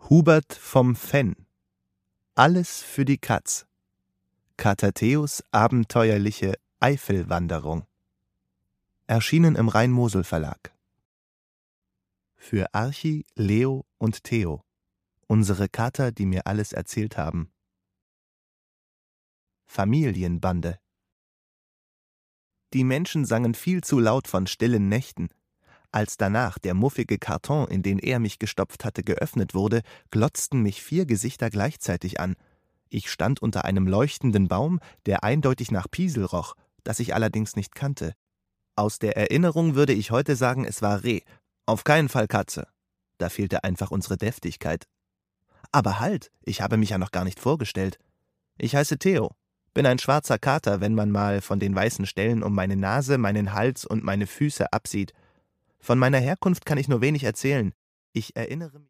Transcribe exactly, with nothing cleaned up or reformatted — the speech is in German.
Hubert vom Fenn. Alles für die Katz. Kater Theos abenteuerliche Eifelwanderung. Erschienen im Rhein-Mosel-Verlag. Für Archi, Leo und Theo. Unsere Kater, die mir alles erzählt haben. Familienbande. Die Menschen sangen viel zu laut von stillen Nächten. Als danach der muffige Karton, in den er mich gestopft hatte, geöffnet wurde, glotzten mich vier Gesichter gleichzeitig an. Ich stand unter einem leuchtenden Baum, der eindeutig nach Piesel roch, das ich allerdings nicht kannte. Aus der Erinnerung würde ich heute sagen, es war Reh, auf keinen Fall Katze. Da fehlte einfach unsere Deftigkeit. Aber halt, ich habe mich ja noch gar nicht vorgestellt. Ich heiße Theo, bin ein schwarzer Kater, wenn man mal von den weißen Stellen um meine Nase, meinen Hals und meine Füße absieht. Von meiner Herkunft kann ich nur wenig erzählen. Ich erinnere mich